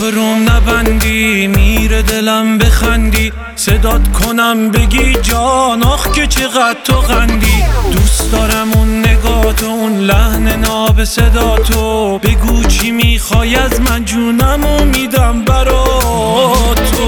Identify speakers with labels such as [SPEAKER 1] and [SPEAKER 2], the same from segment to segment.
[SPEAKER 1] تو روم نبندی، میره دلم بخندی، صدات کنم بگی جان آخ که چقدر تو غندی. دوست دارم اون نگات و اون لحن ناب صداتو، بگو چی میخوای از من جونمو میدم برا تو.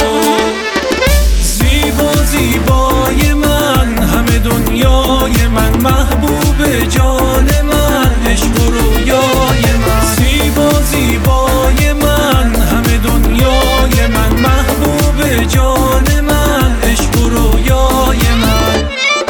[SPEAKER 1] زیبا زیبای من، همه دنیای من، محبوب جان من، عشق و رویای من. زیبا زیبای من، همه دنیای من، محبوب جان من، عشق و رویای من.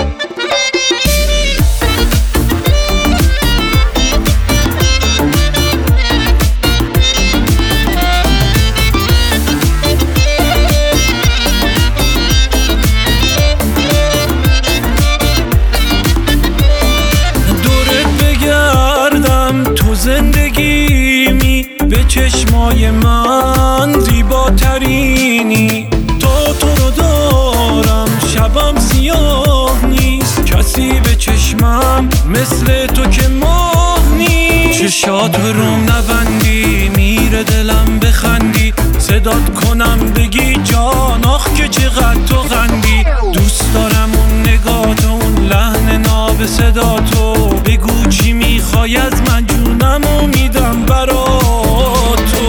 [SPEAKER 1] زندگیمی به چشمای من زیباترینی، تا تو رو دارم شبم سیاه نیست، کسی به چشمم مثل تو که ماه نیست. چشات روم نبندی، میره دلم بخندی، صدات کنم بگی جان آخ که چقدر تو غندی. دوست دارم اون نگات و اون لحن ناب صداتو، بگو چی میخوای از من جونمو میدم برا تو.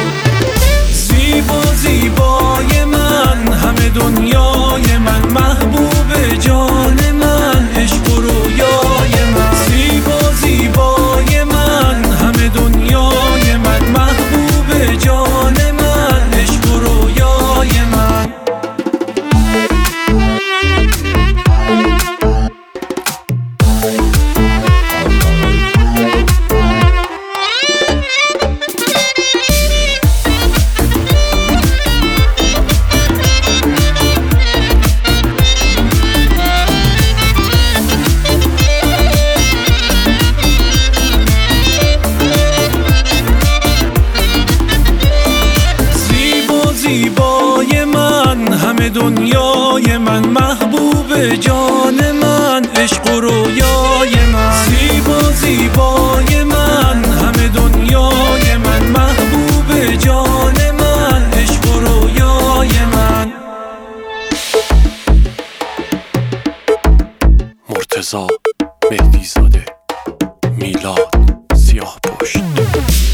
[SPEAKER 1] زیبا زیبای من، همه دنیای من، محبوب جان من، عشق و رویای من. زیبا زیبای من، همه دنیای من، محبوب جان من، عشق و رویای من. زیبای من، همه دنیای من، محبوب جان من، عشق و رویای من. زیبا زیبای من، همه دنیای من، محبوب جان من، عشق و رویای من.
[SPEAKER 2] مرتضی مهدی زاده، میلاد سیاهپشت.